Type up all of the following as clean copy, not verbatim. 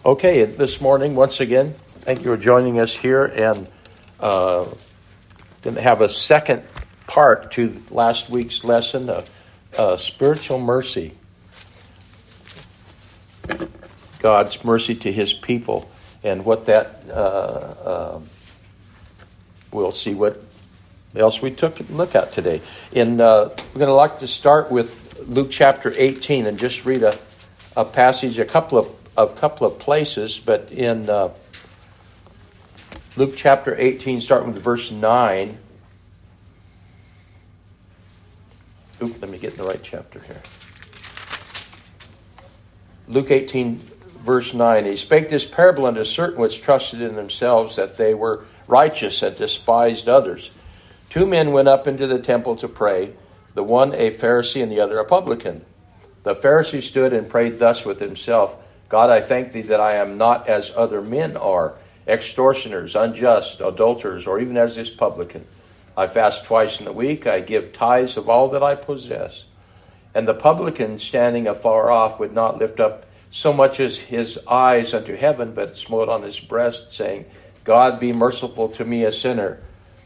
Okay, this morning, once again, thank you for joining us here, and going to have a second part to last week's lesson of spiritual mercy. God's mercy to his people, and what that, we'll see what else we took a look at today. We're going to like to start with Luke chapter 18 and just read a passage, a couple of places, but in Luke chapter 18, starting with verse 9. Let me get in the right chapter here. Luke 18, verse 9. He spake this parable unto certain which trusted in themselves that they were righteous and despised others. 2 men went up into the temple to pray, the one a Pharisee and the other a publican. The Pharisee stood and prayed thus with himself, God, I thank thee that I am not as other men are, extortioners, unjust, adulterers, or even as this publican. I fast twice in the week, I give tithes of all that I possess. And the publican, standing afar off, would not lift up so much as his eyes unto heaven, but smote on his breast, saying, God, be merciful to me, a sinner.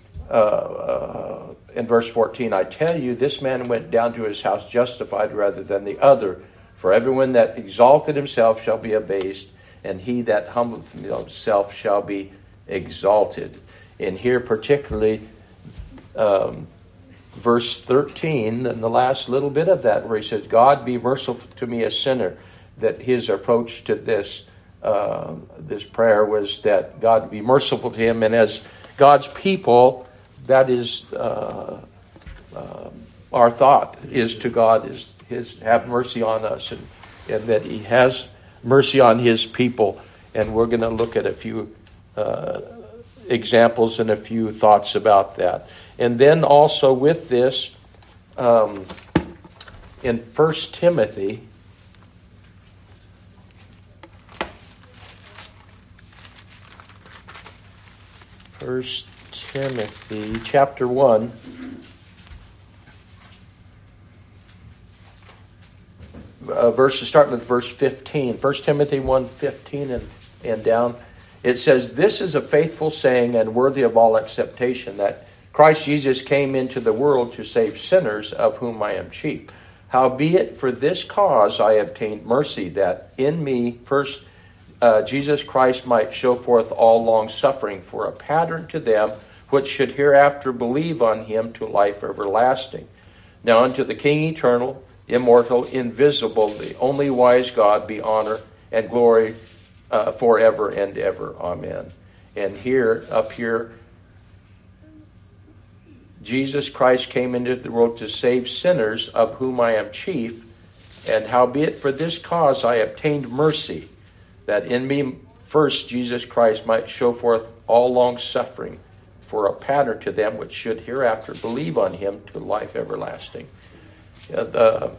In verse 14, I tell you, this man went down to his house justified rather than the other. For everyone that exalted himself shall be abased, and he that humbled himself shall be exalted. And here particularly, verse 13, and the last little bit of that, where he says, God, be merciful to me, a sinner. That his approach to this prayer was that God be merciful to him, and as God's people, that is our thought is to God, is his have mercy on us, and that he has mercy on his people. And we're going to look at a few examples and a few thoughts about that. And then also with this, in 1 Timothy, chapter 1, verses starting with verse 15. 1 Timothy 1:15 and down. It says, This is a faithful saying and worthy of all acceptation, that Christ Jesus came into the world to save sinners, of whom I am chief. Howbeit for this cause I obtained mercy, that in me first Jesus Christ might show forth all long suffering, for a pattern to them which should hereafter believe on him to life everlasting. Now unto the King eternal, immortal, invisible, the only wise God, be honor and glory forever and ever. Amen. And up here, Jesus Christ came into the world to save sinners, of whom I am chief. And howbeit for this cause I obtained mercy, that in me first Jesus Christ might show forth all long suffering, for a pattern to them which should hereafter believe on him to life everlasting. The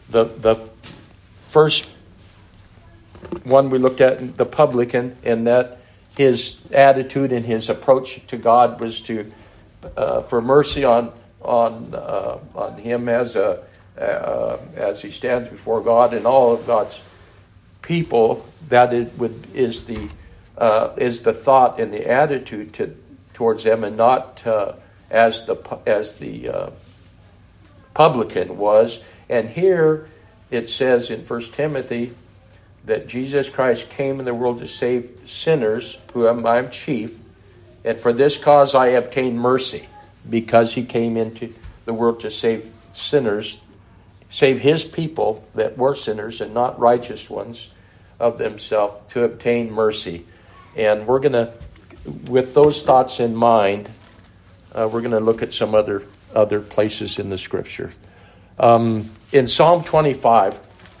first one we looked at, the publican, and that his attitude and his approach to God was to for mercy on him as he stands before God and all of God's people. That is the thought and the attitude towards them, and not as the publican was. And here it says in 1 Timothy that Jesus Christ came in the world to save sinners, who I am chief, and for this cause I obtained mercy, because he came into the world to save sinners, save his people that were sinners and not righteous ones of themselves, to obtain mercy. And we're going to, with those thoughts in mind, we're going to look at some other places in the Scripture. In Psalm 25,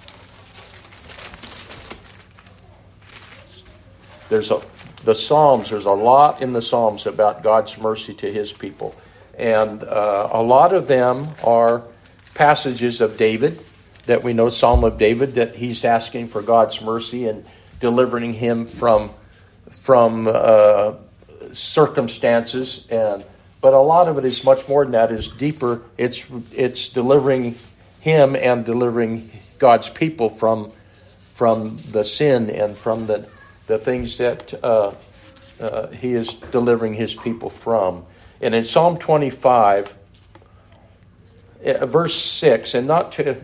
there's a lot in the Psalms about God's mercy to his people. And a lot of them are passages of David, that we know, Psalm of David, that he's asking for God's mercy and delivering him from circumstances. But a lot of it is much more than that, is deeper. It's delivering him and delivering God's people from the sin and from the the things that he is delivering his people from. And in Psalm 25, verse 6, and not to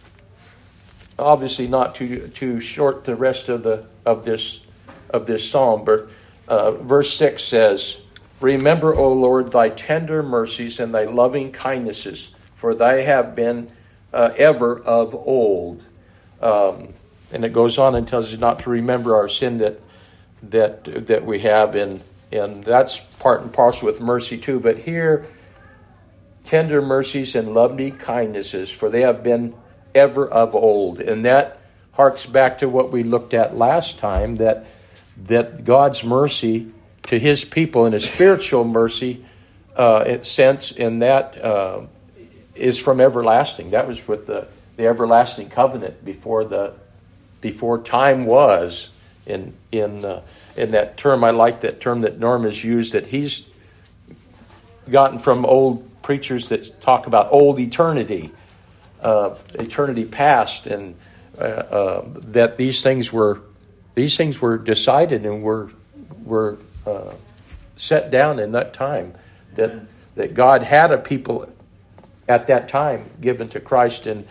short the rest of this psalm, but verse 6 says, "Remember, O Lord, thy tender mercies and thy loving kindnesses, for they have been ever of old." And it goes on and tells us not to remember our sin that we have, and that's part and parcel with mercy too. But here, tender mercies and loving kindnesses, for they have been ever of old. And that harks back to what we looked at last time, that God's mercy to his people and his spiritual mercy sense in that is from everlasting. That was with the everlasting covenant before time was. In that term, I like that term that Norm has used, that he's gotten from old preachers that talk about old eternity, eternity past, and that these things were decided and were set down in that time. That God had a people at that time given to Christ, and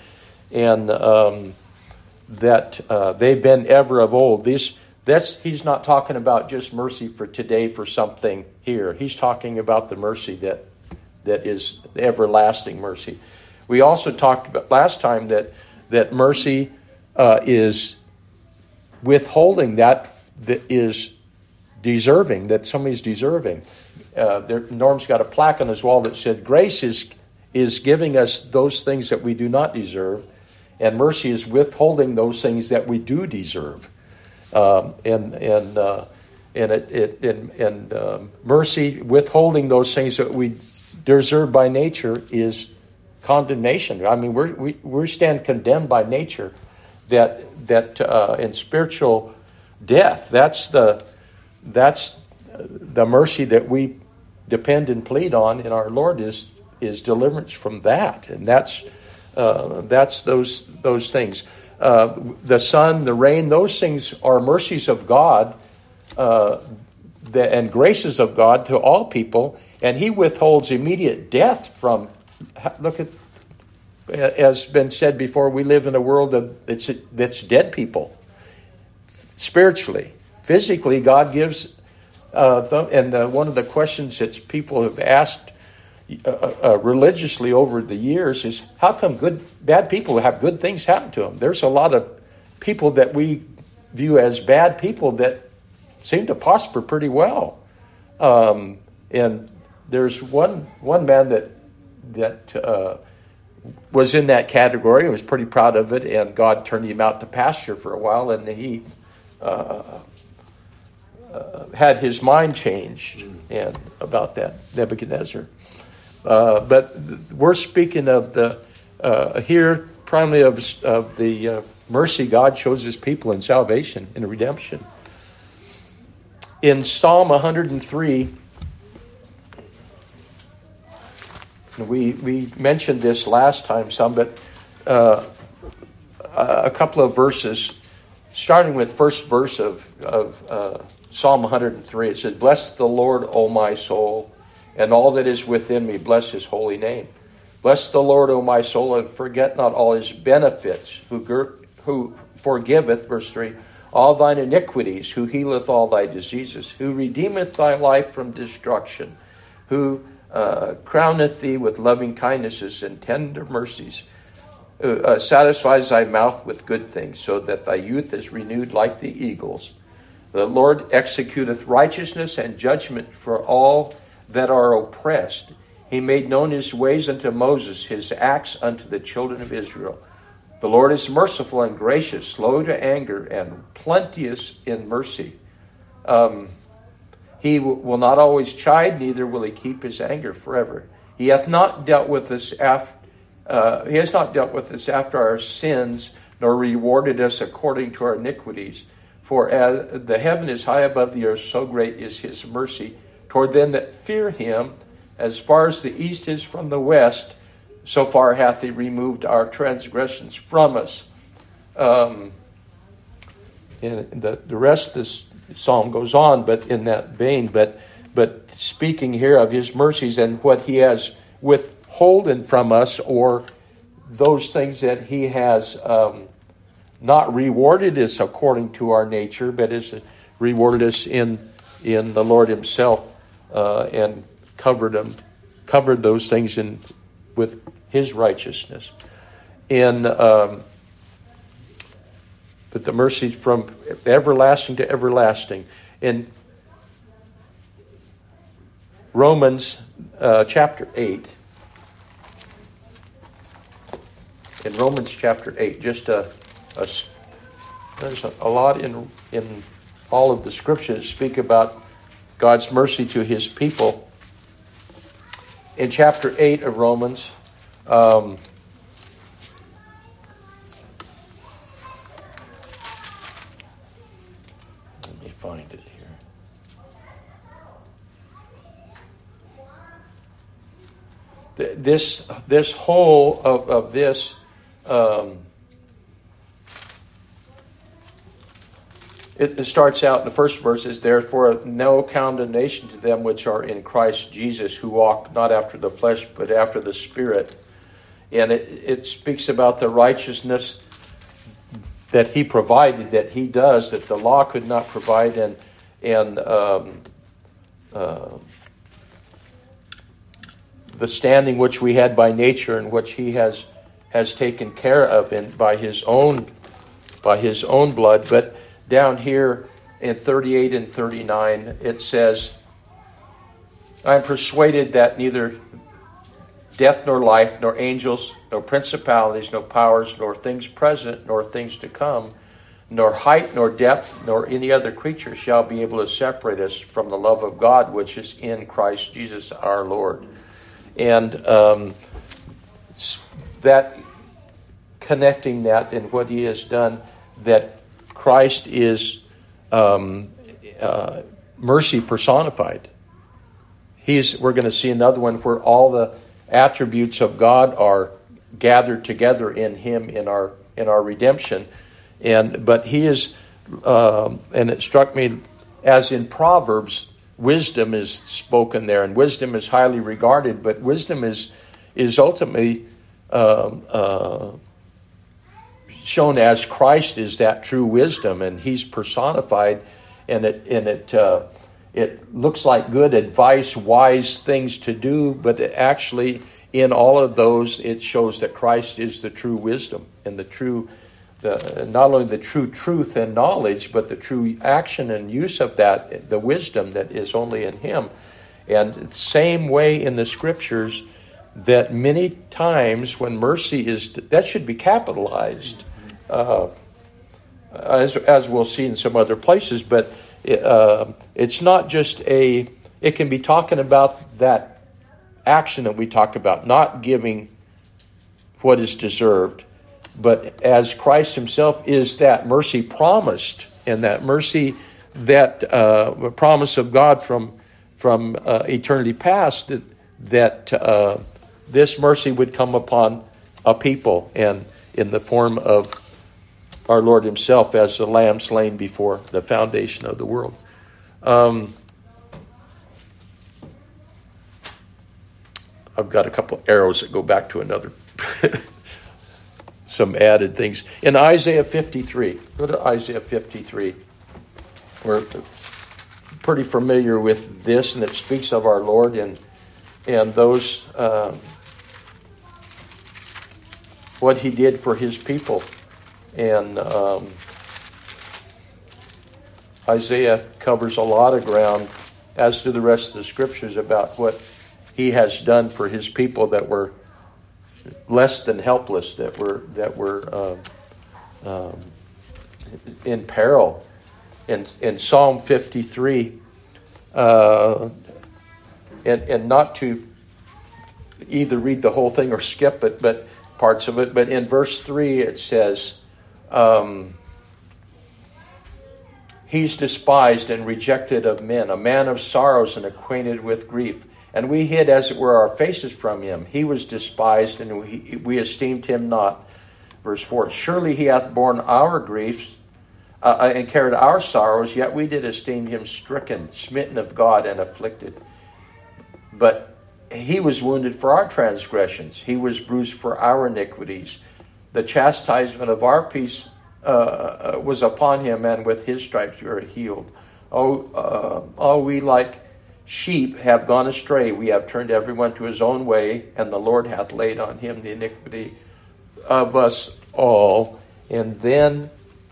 that they've been ever of old. He's not talking about just mercy for today for something here. He's talking about the mercy that is the everlasting mercy. We also talked about last time that mercy is withholding that is deserving, that somebody's deserving. Norm's got a plaque on his wall that said, "Grace is giving us those things that we do not deserve, and mercy is withholding those things that we do deserve." Mercy withholding those things that we deserve by nature is condemnation. I mean, we stand condemned by nature. That in spiritual death, that's the mercy that we depend and plead on in our Lord is deliverance from that, and that's those things. The sun, the rain, those things are mercies of God and graces of God to all people, and he withholds immediate death from. Look at, as been said before, we live in a world that's dead people. Spiritually, physically, God gives them. And one of the questions that people have asked religiously over the years is, how come bad people have good things happen to them? There's a lot of people that we view as bad people that seem to prosper pretty well. And there's one man that was in that category and was pretty proud of it, and God turned him out to pasture for a while, and he had his mind changed and about that, Nebuchadnezzar. But we're speaking of here primarily of the mercy God shows his people in salvation and redemption. In Psalm 103, we mentioned this last time some, but a couple of verses, starting with first verse of Psalm 103. It says, "Bless the Lord, O my soul, and all that is within me, bless his holy name. Bless the Lord, O my soul, and forget not all his benefits, who forgiveth," verse 3, "all thine iniquities, who healeth all thy diseases, who redeemeth thy life from destruction, who crowneth thee with loving kindnesses and tender mercies, satisfies thy mouth with good things, so that thy youth is renewed like the eagles. The Lord executeth righteousness and judgment for all that are oppressed. He made known his ways unto Moses, his acts unto the children of Israel. The Lord is merciful and gracious, slow to anger, and plenteous in mercy. He will not always chide, neither will he keep his anger forever. He hath not dealt with us he has not dealt with us after our sins, nor rewarded us according to our iniquities. For as the heaven is high above the earth, so great is his mercy toward them that fear him. As far as the east is from the west, so far hath he removed our transgressions from us." And the rest psalm goes on, but in that vein, but speaking here of his mercies and what he has withholden from us, or those things that he has not rewarded us according to our nature, but has rewarded us in the Lord himself, and covered those things with his righteousness. But the mercies from everlasting to everlasting. In Romans chapter 8. In Romans chapter 8, just there's a lot in all of the scriptures speak about God's mercy to his people. In chapter 8 of Romans, let me find it here. This whole of this, it starts out in the first verse, is therefore no condemnation to them which are in Christ Jesus, who walk not after the flesh but after the Spirit. And it speaks about the righteousness that he provided, that he does, that the law could not provide, and the standing which we had by nature, and which he has taken care of by his own blood. But down here in 38 and 39, it says, I am persuaded that neither death nor life, nor angels, nor principalities, nor powers, nor things present, nor things to come, nor height, nor depth, nor any other creature shall be able to separate us from the love of God which is in Christ Jesus our Lord. And that connecting that and what he has done, that Christ is mercy personified. We're going to see another one where all the attributes of God are gathered together in him in our redemption. But he is, and it struck me, as in Proverbs, wisdom is spoken there, and wisdom is highly regarded. But wisdom is ultimately shown as Christ is that true wisdom, and he's personified, and it looks like good advice, wise things to do, but actually in all of those it shows that Christ is the true wisdom and not only the true truth and knowledge, but the true action and use of that, the wisdom that is only in him. And same way in the scriptures, that many times when mercy that should be capitalized, as we'll see in some other places, but it's not just it can be talking about that action that we talk about, not giving what is deserved, but as Christ himself is that mercy promised, and that mercy, that promise of God from eternity past, that this mercy would come upon a people, and in the form of our Lord himself as the lamb slain before the foundation of the world. I've got a couple of arrows that go back to another, some added things. In Isaiah 53, go to Isaiah 53. We're pretty familiar with this, and it speaks of our Lord and those, what he did for his people. And Isaiah covers a lot of ground, as do the rest of the scriptures, about what he has done for his people that were less than helpless, that were in peril. In Psalm 53, and not to either read the whole thing or skip it, but parts of it. But in verse 3 it says, he's despised and rejected of men, a man of sorrows and acquainted with grief. And we hid, as it were, our faces from him. He was despised, and we esteemed him not. Verse 4, surely he hath borne our griefs, and carried our sorrows, yet we did esteem him stricken, smitten of God, and afflicted. But he was wounded for our transgressions. He was bruised for our iniquities. The chastisement of our peace was upon him, and with his stripes we are healed. All we like sheep have gone astray. We have turned everyone to his own way, and the Lord hath laid on him the iniquity of us all. And then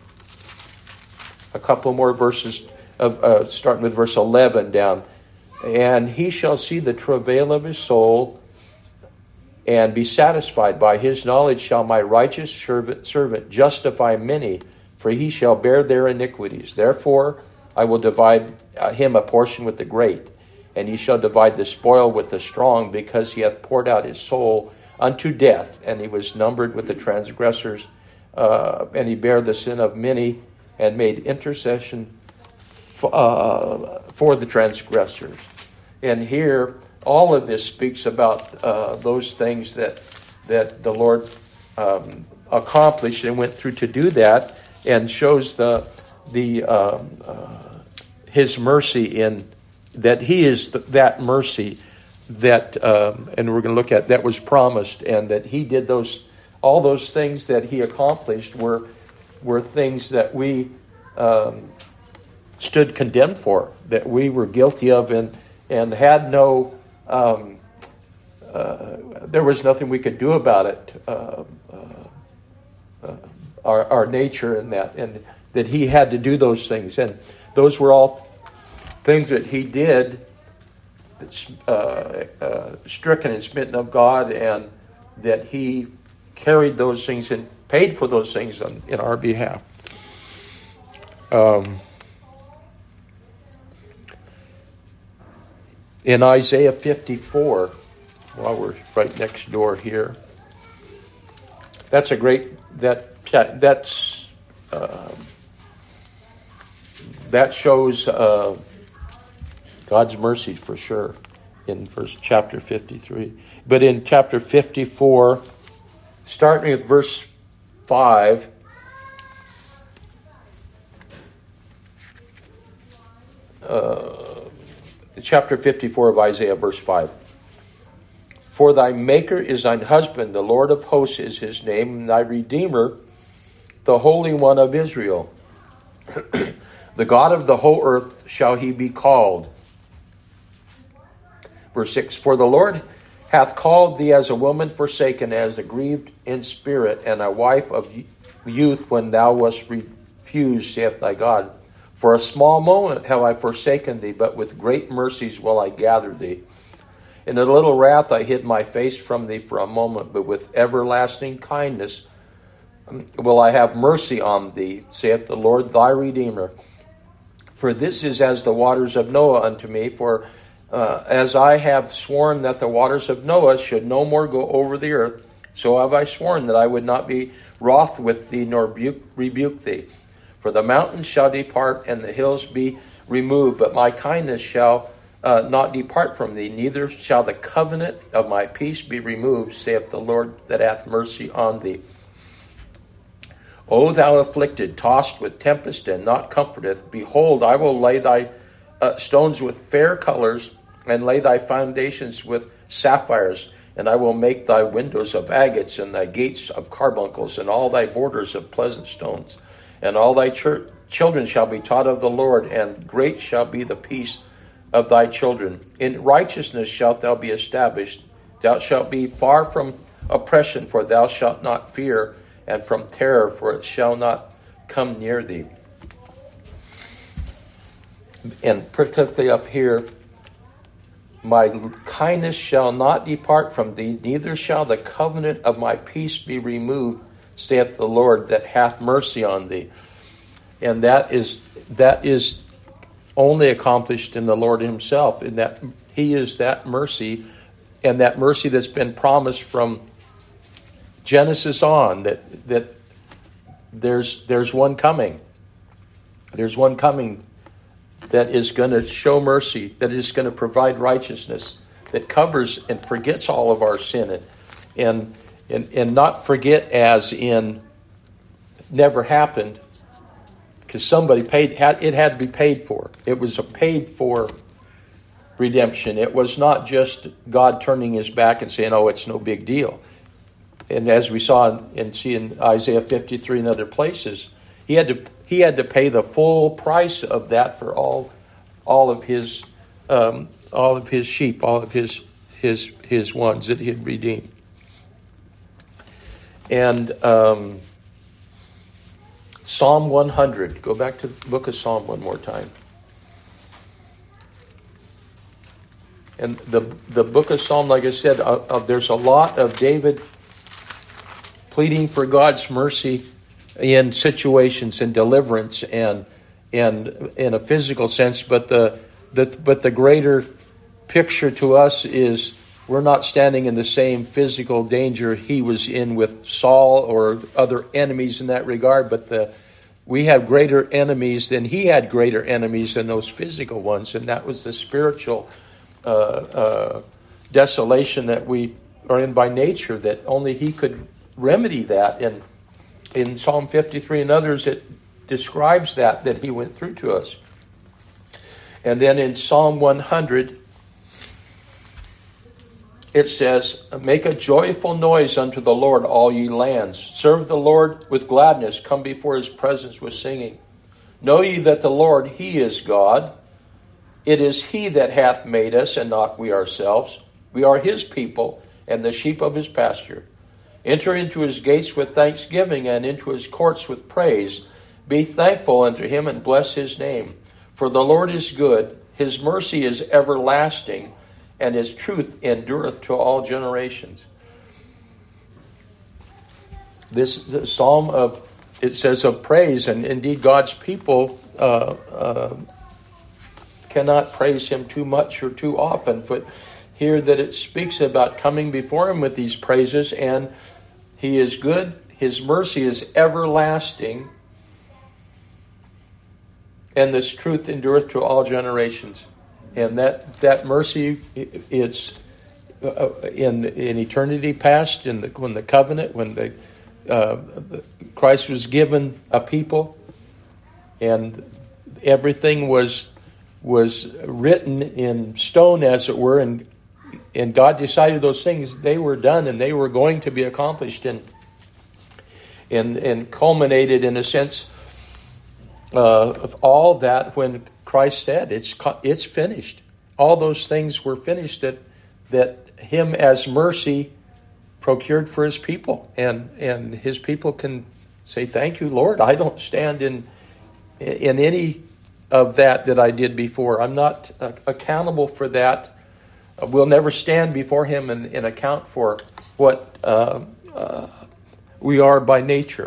a couple more verses, starting with verse 11 down. And he shall see the travail of his soul, and be satisfied. By his knowledge shall my righteous servant justify many, for he shall bear their iniquities. Therefore I will divide him a portion with the great, and he shall divide the spoil with the strong, because he hath poured out his soul unto death, and he was numbered with the transgressors, and he bare the sin of many, and made intercession for the transgressors. And here, all of this speaks about those things that the Lord accomplished and went through to do that, and shows his mercy in that he is that mercy that, and we're going to look at, that was promised, and that he did all those things that he accomplished were things that we stood condemned for, that we were guilty of, and had no, there was nothing we could do about it, our nature and that he had to do those things. And those were all things that he did, stricken and smitten of God, and that he carried those things and paid for those things in our behalf. In Isaiah 54, while we're right next door here, that shows God's mercy for sure in chapter 53. But in chapter 54, starting with verse 5, chapter 54 of Isaiah, verse 5. For thy Maker is thine husband, the Lord of hosts is his name, and thy Redeemer, the Holy One of Israel. The God of the whole earth shall he be called. Verse 6, for the Lord hath called thee as a woman forsaken, as a grieved in spirit, and a wife of youth when thou wast refused, saith thy God. For a small moment have I forsaken thee, but with great mercies will I gather thee. In a little wrath I hid my face from thee for a moment, but with everlasting kindness will I have mercy on thee, saith the Lord thy Redeemer. For this is as the waters of Noah unto me, for as I have sworn that the waters of Noah should no more go over the earth, so have I sworn that I would not be wroth with thee, nor rebuke thee. For the mountains shall depart, and the hills be removed, but my kindness shall not depart from thee, neither shall the covenant of my peace be removed, saith the Lord that hath mercy on thee. O thou afflicted, tossed with tempest, and not comforted, behold, I will lay thy stones with fair colors, and lay thy foundations with sapphires, and I will make thy windows of agates, and thy gates of carbuncles, and all thy borders of pleasant stones. And all thy children shall be taught of the Lord, and great shall be the peace of thy children. In righteousness shalt thou be established. Thou shalt be far from oppression, for thou shalt not fear, and from terror, for it shall not come near thee. And particularly up here, my kindness shall not depart from thee, neither shall the covenant of my peace be removed, saith the Lord that hath mercy on thee. And that is only accomplished in the Lord himself, in that he is that mercy, and that mercy that's been promised from Genesis on, that there's one coming. There's one coming that is going to show mercy, that is going to provide righteousness, that covers and forgets all of our sin, and not forget as in never happened, because somebody had to be paid for. It was a paid for redemption. It was not just God turning his back and saying, "Oh, it's no big deal." And as we saw in Isaiah 53 and other places, he had to pay the full price of that for all of his sheep, all of his ones that he had redeemed. And Psalm 100. Go back to the book of Psalm one more time. And the book of Psalm, like I said, there's a lot of David pleading for God's mercy in situations and deliverance and in a physical sense, but the greater picture to us is we're not standing in the same physical danger he was in with Saul or other enemies in that regard, but we have greater enemies than he had greater enemies than those physical ones, and that was the spiritual desolation that we are in by nature, that only he could remedy that. And in Psalm 53 and others, it describes that he went through to us. And then in Psalm 100, it says, "Make a joyful noise unto the Lord, all ye lands. Serve the Lord with gladness. Come before his presence with singing. Know ye that the Lord, he is God. It is he that hath made us, and not we ourselves. We are his people, and the sheep of his pasture. Enter into his gates with thanksgiving, and into his courts with praise. Be thankful unto him, and bless his name. For the Lord is good, his mercy is everlasting, and his truth endureth to all generations." This the psalm it says of praise, and indeed God's people cannot praise him too much or too often. But here that it speaks about coming before him with these praises, and he is good, his mercy is everlasting, and this truth endureth to all generations. And that mercy, it's in eternity past, when the covenant, when Christ was given a people, and everything was written in stone, as it were, and God decided those things, they were done, and they were going to be accomplished, and culminated in a sense of all that when Christ said, "It's finished." All those things were finished that him as mercy procured for his people, and his people can say, "Thank you, Lord. I don't stand in any of that I did before. I'm not accountable for that. We'll never stand before him and account for what we are by nature."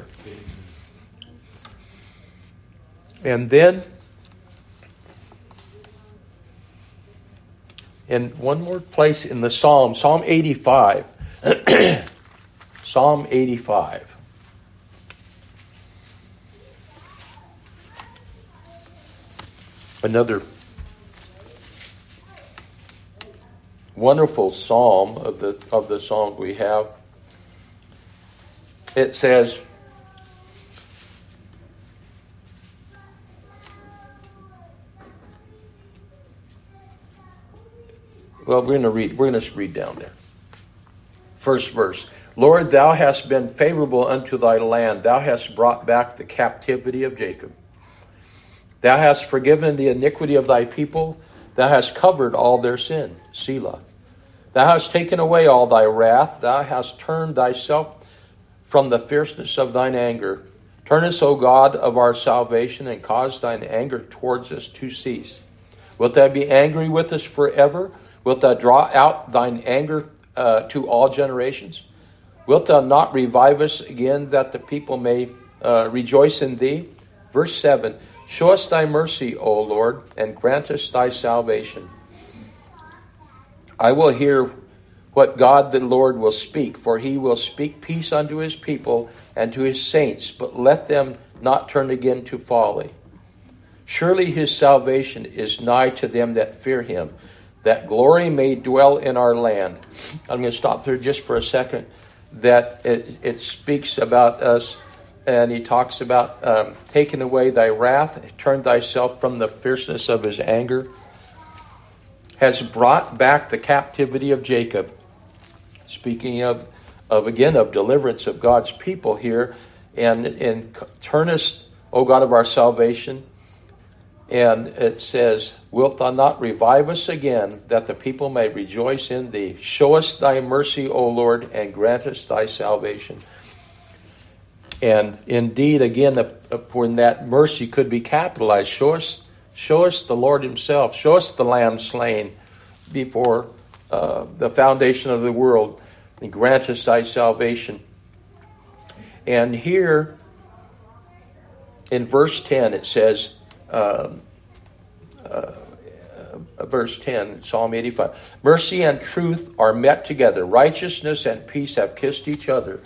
And then, in one more place in the Psalm 85. Psalm 85. Another wonderful psalm of the psalms we have. It says, well, we're going to read down there. First verse. "Lord, thou hast been favorable unto thy land. Thou hast brought back the captivity of Jacob. Thou hast forgiven the iniquity of thy people. Thou hast covered all their sin. Selah. Thou hast taken away all thy wrath. Thou hast turned thyself from the fierceness of thine anger. Turn us, O God of our salvation, and cause thine anger towards us to cease. Wilt thou be angry with us forever? Wilt thou draw out thine anger to all generations? Wilt thou not revive us again, that the people may rejoice in thee?" Verse 7, "Show us thy mercy, O Lord, and grant us thy salvation. I will hear what God the Lord will speak, for he will speak peace unto his people and to his saints, but let them not turn again to folly. Surely his salvation is nigh to them that fear him, that glory may dwell in our land." I'm going to stop there just for a second. That it speaks about us and he talks about taking away thy wrath, turn thyself from the fierceness of his anger, has brought back the captivity of Jacob. Speaking of deliverance of God's people here, and turn us, O God of our salvation. And it says, wilt thou not revive us again, that the people may rejoice in thee? Show us thy mercy, O Lord, and grant us thy salvation. And indeed, again, when that mercy could be capitalized, show us the Lord himself. Show us the Lamb slain before the foundation of the world, and grant us thy salvation. And here in verse 10 it says, verse 10, Psalm 85, mercy and truth are met together. Righteousness and peace have kissed each other.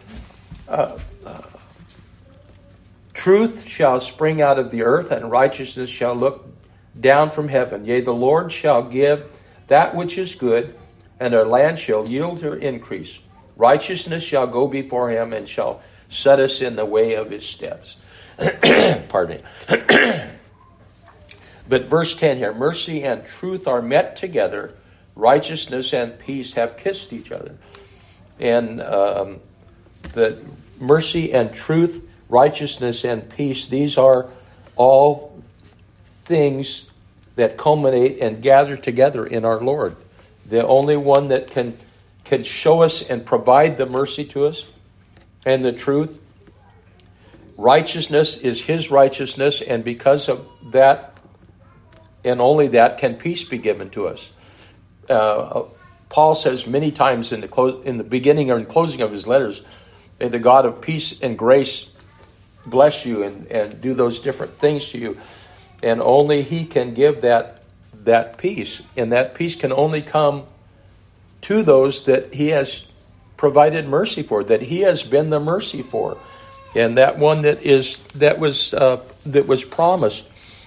Truth shall spring out of the earth, and righteousness shall look down from heaven. Yea, the Lord shall give that which is good, and our land shall yield her increase. Righteousness shall go before him, and shall set us in the way of his steps. Pardon me. But verse 10 here, mercy and truth are met together. Righteousness and peace have kissed each other. And the mercy and truth, righteousness and peace, these are all things that culminate and gather together in our Lord. The only one that can show us and provide the mercy to us and the truth. Righteousness is his righteousness, and because of that, and only that, can peace be given to us. Paul says many times in the beginning or in closing of his letters, may the God of peace and grace bless you and do those different things to you. And only he can give that peace. And that peace can only come to those that he has provided mercy for, that he has been the mercy for. And that one that was promised,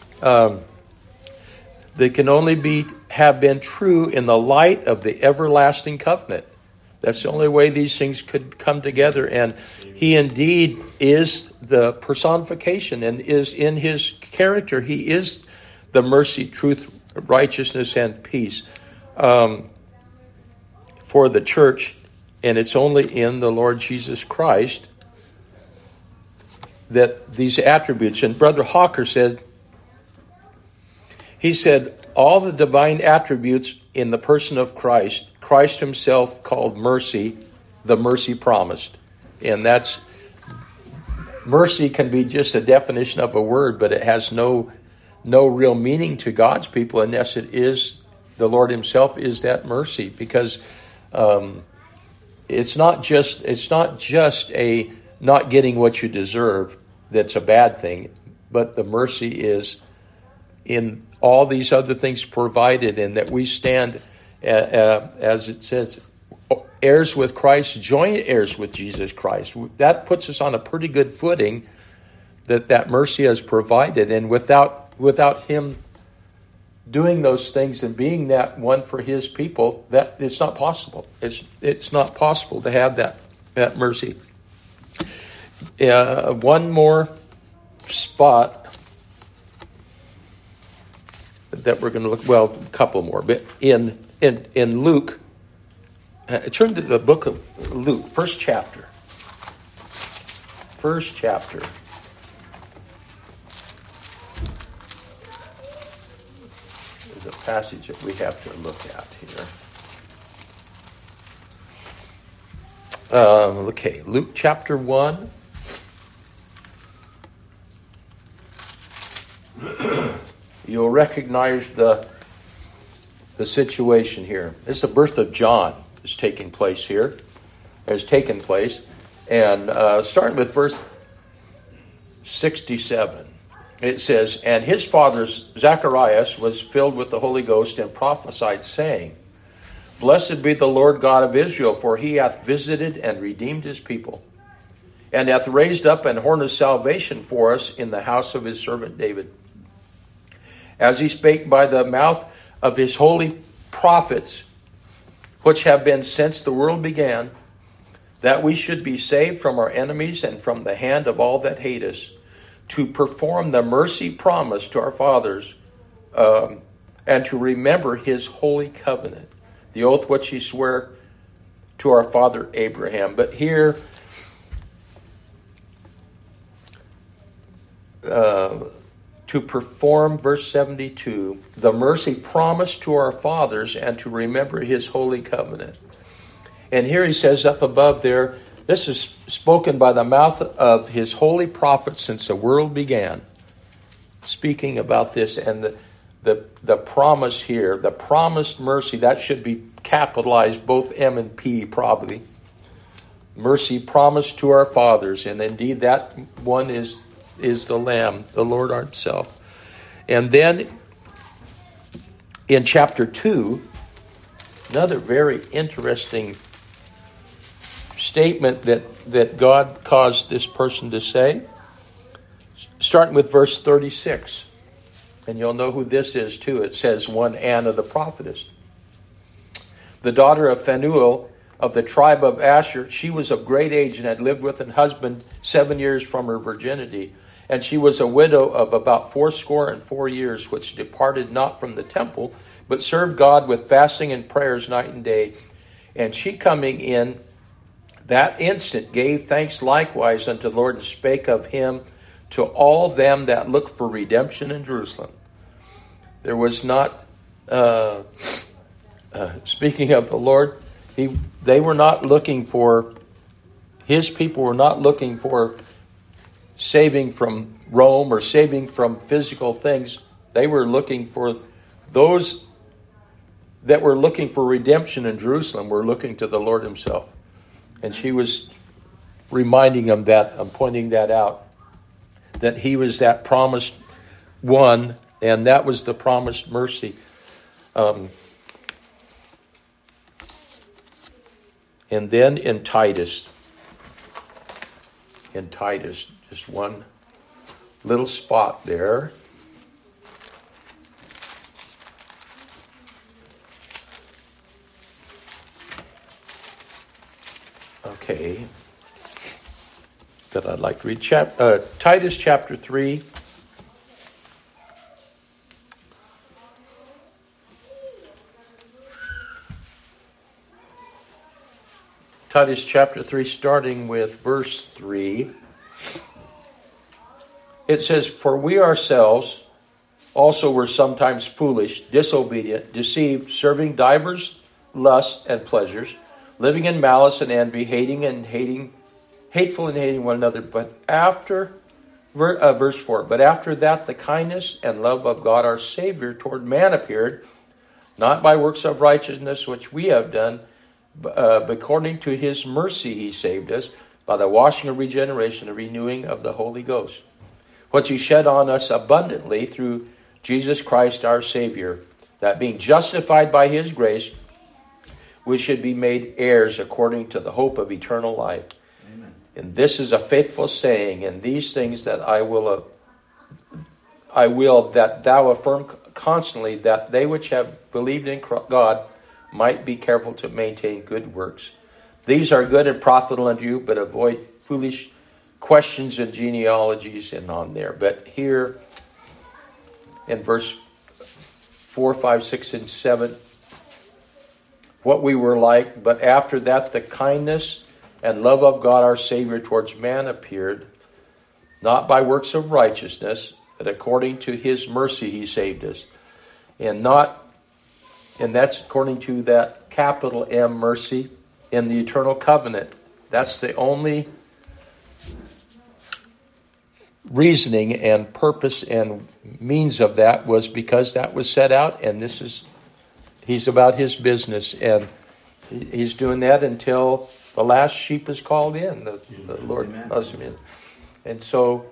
that can only have been true in the light of the everlasting covenant. That's the only way these things could come together. And he indeed is the personification, and is in his character. He is the mercy, truth, righteousness, and peace for the church. And it's only in the Lord Jesus Christ that these attributes. And Brother Hawker said, all the divine attributes in the person of Christ, Christ himself called mercy, the mercy promised. And that's, mercy can be just a definition of a word, but it has no real meaning to God's people unless it is, the Lord himself is that mercy. Because it's not just a not getting what you deserve that's a bad thing, but the mercy is in all these other things provided, and that we stand, as it says, heirs with Christ, joint heirs with Jesus Christ. That puts us on a pretty good footing that mercy has provided. And without him doing those things and being that one for his people, that it's not possible. It's not possible to have that mercy. One more spot that we're going to look, well, a couple more, but in Luke, turn to the book of Luke, first chapter. There's a passage that we have to look at here. Okay, Luke chapter 1. You'll recognize the situation here. This is the birth of John is taking place here. Has taken place. And starting with verse 67, it says, and his father Zacharias was filled with the Holy Ghost and prophesied, saying, blessed be the Lord God of Israel, for he hath visited and redeemed his people, and hath raised up an horn of salvation for us in the house of his servant David, as he spake by the mouth of his holy prophets, which have been since the world began, that we should be saved from our enemies and from the hand of all that hate us, to perform the mercy promised to our fathers, and to remember his holy covenant, the oath which he swore to our father Abraham. But here, to perform, verse 72, the mercy promised to our fathers and to remember his holy covenant. And here he says up above there, this is spoken by the mouth of his holy prophets since the world began. Speaking about this, and the promise here, the promised mercy, that should be capitalized, both M and P probably. Mercy promised to our fathers, and indeed that one is the Lamb, the Lord himself. And then in chapter 2, another very interesting statement that God caused this person to say, starting with verse 36. And you'll know who this is too. It says, one Anna the prophetess, the daughter of Phanuel of the tribe of Asher. She was of great age and had lived with an husband 7 years from her virginity. And she was a widow of about 84 years, which departed not from the temple, but served God with fasting and prayers night and day. And she coming in that instant gave thanks likewise unto the Lord, and spake of him to all them that look for redemption in Jerusalem. There was not, speaking of the Lord, they were not looking for, his people were not looking for saving from Rome or saving from physical things. They were looking for, those that were looking for redemption in Jerusalem were looking to the Lord himself. And she was reminding them that, pointing that out, that he was that promised one, and that was the promised mercy. And then in Titus, just one little spot there. Okay, that I'd like to read. Titus chapter 3. Titus chapter 3, starting with verse 3. It says, for we ourselves also were sometimes foolish, disobedient, deceived, serving divers lusts and pleasures, living in malice and envy, hateful and hating one another. But after, verse 4, but after that the kindness and love of God our Savior toward man appeared, not by works of righteousness which we have done, but according to his mercy he saved us, by the washing of regeneration and renewing of the Holy Ghost, which he shed on us abundantly through Jesus Christ our Savior, that being justified by his grace, we should be made heirs according to the hope of eternal life. Amen. And this is a faithful saying, and these things that I will that thou affirm constantly, that they which have believed in God might be careful to maintain good works. These are good and profitable unto you, but avoid foolish questions and genealogies and on there. But here in verse 4, 5, 6, and 7, what we were like, but after that the kindness and love of God our Savior towards man appeared, not by works of righteousness, but according to his mercy he saved us. And that's according to that capital M mercy in the eternal covenant. That's the only reasoning and purpose and means of that, was because that was set out, and he's about his business, and he's doing that until the last sheep is called in. The Lord loves him in. And so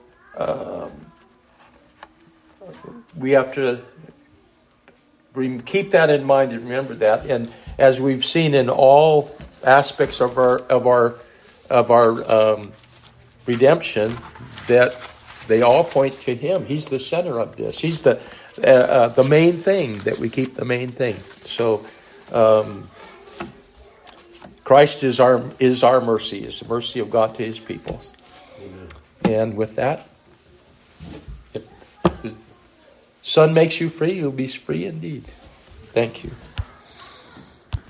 we have to keep that in mind and remember that. And as we've seen in all aspects of our redemption, that they all point to him. He's the center of this. He's the main thing, that we keep the main thing. So Christ is our mercy, is the mercy of God to his people. Amen. And with that, if the Son makes you free, you'll be free indeed. Thank you.